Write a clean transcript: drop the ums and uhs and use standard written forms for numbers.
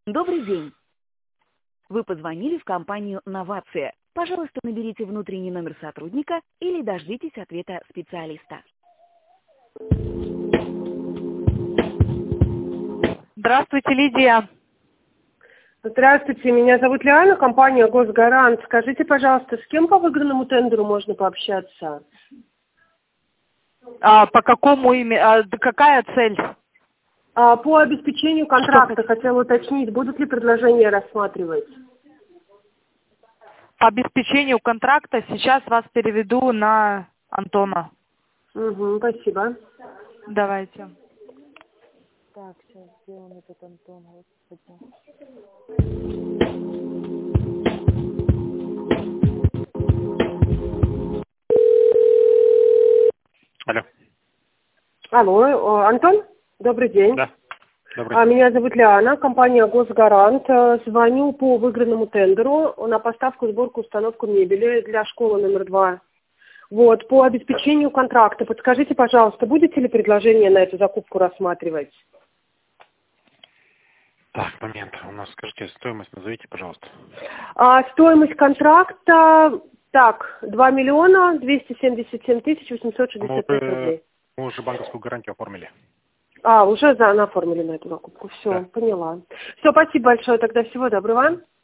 Добрый день. Вы позвонили в компанию «Новация». Пожалуйста, наберите внутренний номер сотрудника или дождитесь ответа специалиста. Здравствуйте, Лидия. Здравствуйте, меня зовут Лиана, компания «Госгарант». Скажите, пожалуйста, с кем по выигранному тендеру можно пообщаться? По какому какая цель? По обеспечению контракта хотела уточнить, будут ли предложения рассматривать? По обеспечению контракта сейчас вас переведу на Антона. Угу, спасибо. Давайте. Так, сейчас сделаем этот Антон, господи. Алло. Алло, Антон, добрый день. Да, добрый. Меня зовут Лиана, компания «Госгарант». Звоню по выигранному тендеру на поставку, сборку, установку мебели для школы номер 2. Вот, по обеспечению контракта. Подскажите, пожалуйста, будете ли предложение на эту закупку рассматривать? Так, момент. У нас, скажите, стоимость назовите, пожалуйста. Стоимость контракта, 2 миллиона 277 тысяч 865 рублей. Мы уже банковскую гарантию оформили. Уже оформили на эту закупку. Все, Да. поняла. Все, спасибо большое. Тогда всего доброго.